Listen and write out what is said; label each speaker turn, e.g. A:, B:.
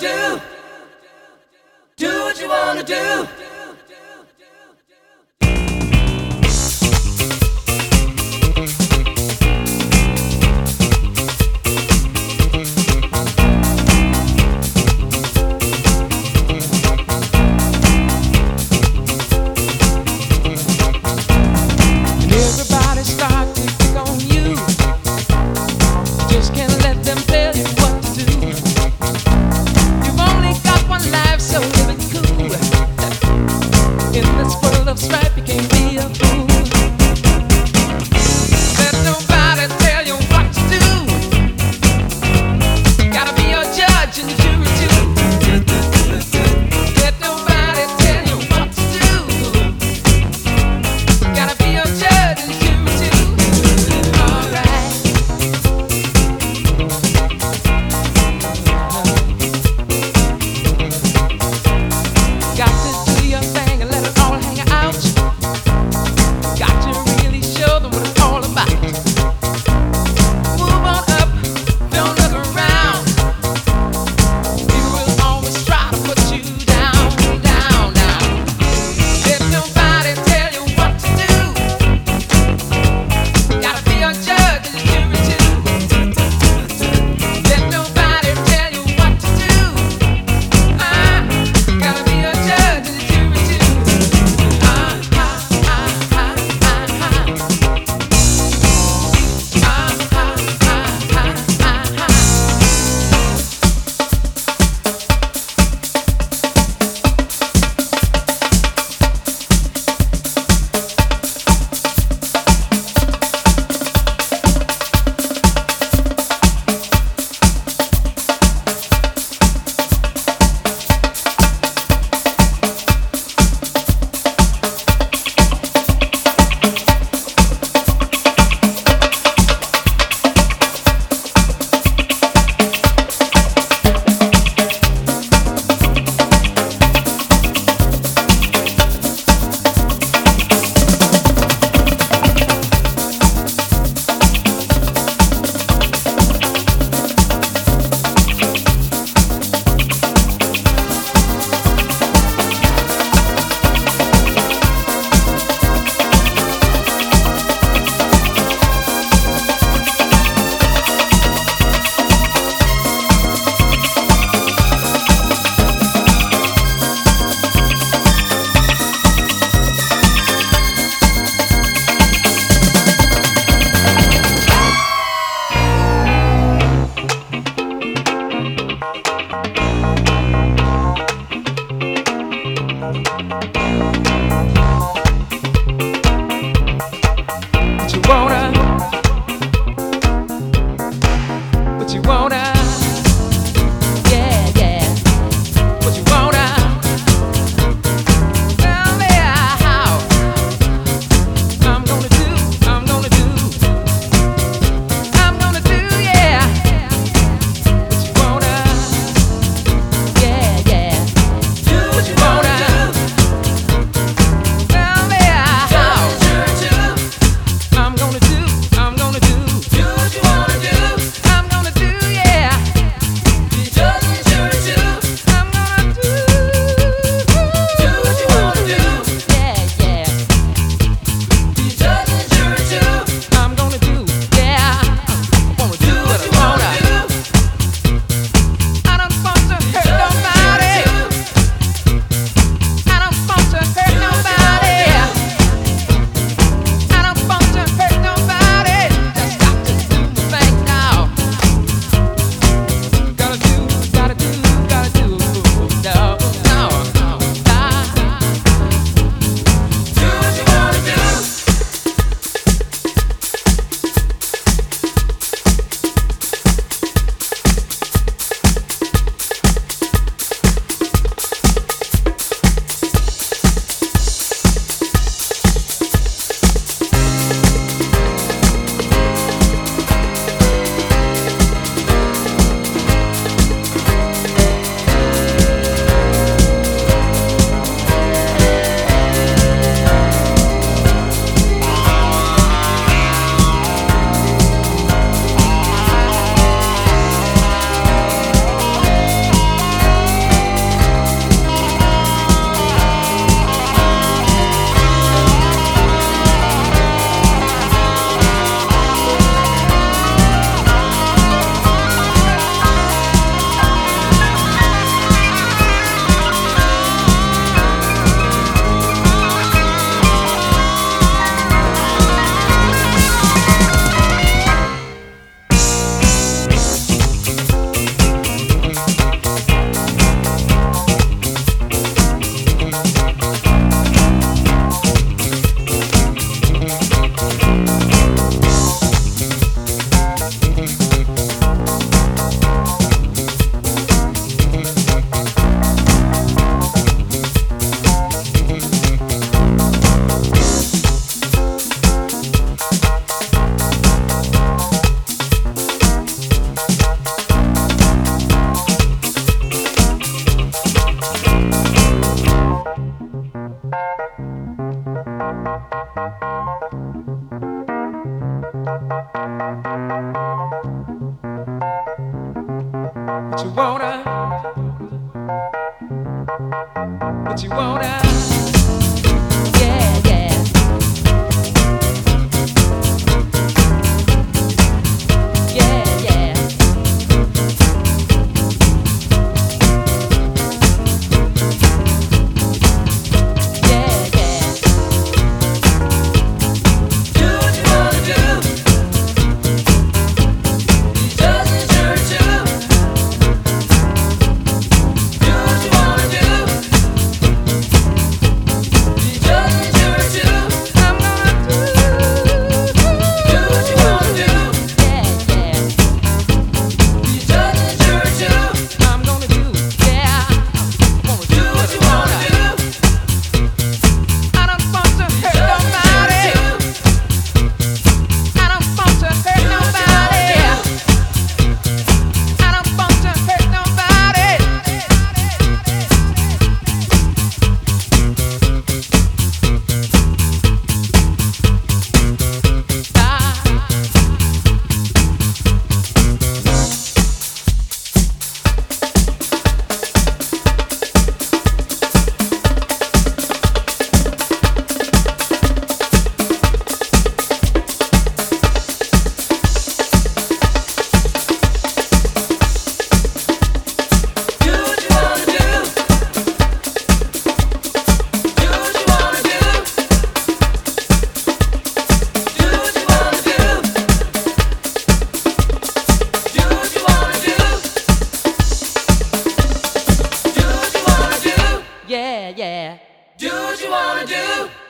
A: do. Do what you wanna do.
B: I'm gonna do, yeah.
A: you wanna, what you wanna.
B: Yeah, yeah. Yeah, yeah. Yeah, yeah.
A: Do what you wanna do. He doesn't sure too. Do what you wanna do. He doesn't sure too.
B: I'm gonna
A: Do what you wanna do.
B: yeah, yeah.
A: He doesn't sure too.
B: I'm gonna do, yeah. Wanna
A: Do what you wanna do.
B: I don't want to hurt nobody. I don't want to hurt nobody. I don't want to hurt nobody.
A: Do what you wanna do. Do what you wanna do. Do what you wanna do. Do what you wanna do. Do what you wanna do.
B: Yeah, yeah.
A: Do what you wanna do.